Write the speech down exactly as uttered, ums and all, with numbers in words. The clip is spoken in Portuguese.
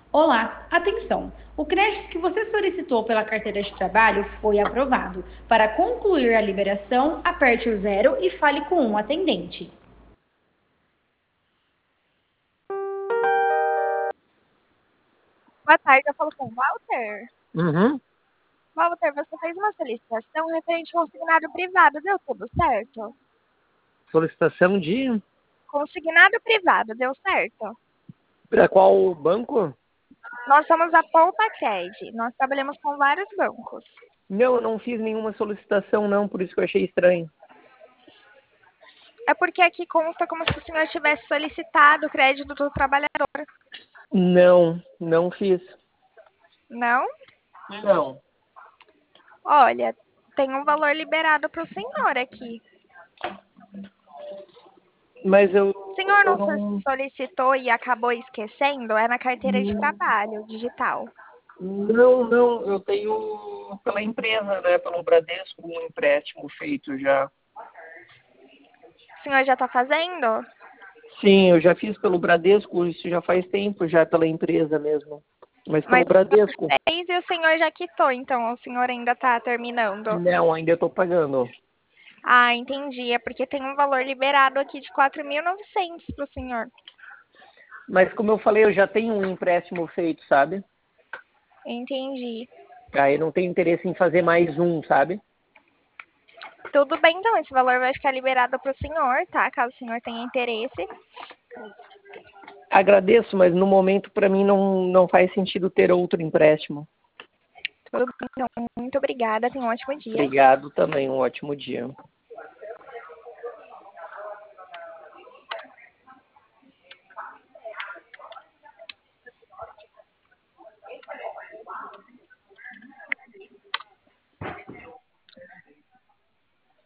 Olá, atenção! O crédito que você solicitou pela carteira de trabalho foi aprovado. Para concluir a liberação, aperte o zero e fale com um atendente. Boa tarde, eu falo com o Walter. Uhum. Walter, você fez uma solicitação referente ao consignado privado, deu tudo certo? Solicitação de... Consignado privado, deu certo? Para qual banco? Nós somos a Poupa Cred, nós trabalhamos com vários bancos. Não, eu não fiz nenhuma solicitação, não, por isso que eu achei estranho. É porque aqui consta como se o senhor tivesse solicitado o crédito do trabalhador. Não, não fiz. Não? Não. Olha, tem um valor liberado para o senhor aqui. Mas eu, O senhor eu não não... solicitou e acabou esquecendo? É na carteira de trabalho, digital. Não, não, eu tenho pela empresa, né, pelo Bradesco, um empréstimo feito já. O senhor já está fazendo? Sim, eu já fiz pelo Bradesco, isso já faz tempo, já pela empresa mesmo. Mas pelo Mas o Bradesco. senhor fez e o senhor já quitou, então o senhor ainda está terminando. Não, ainda estou pagando. Ah, entendi. É porque tem um valor liberado aqui de quatro mil e novecentos para o senhor. Mas como eu falei, eu já tenho um empréstimo feito, sabe? Entendi. Aí não tenho interesse em fazer mais um, sabe? Tudo bem, então. Esse valor vai ficar liberado para o senhor, tá? Caso o senhor tenha interesse. Agradeço, mas no momento para mim não, não faz sentido ter outro empréstimo. Tudo bem, então. Muito obrigada. Tenha um ótimo dia. Obrigado também, um ótimo dia.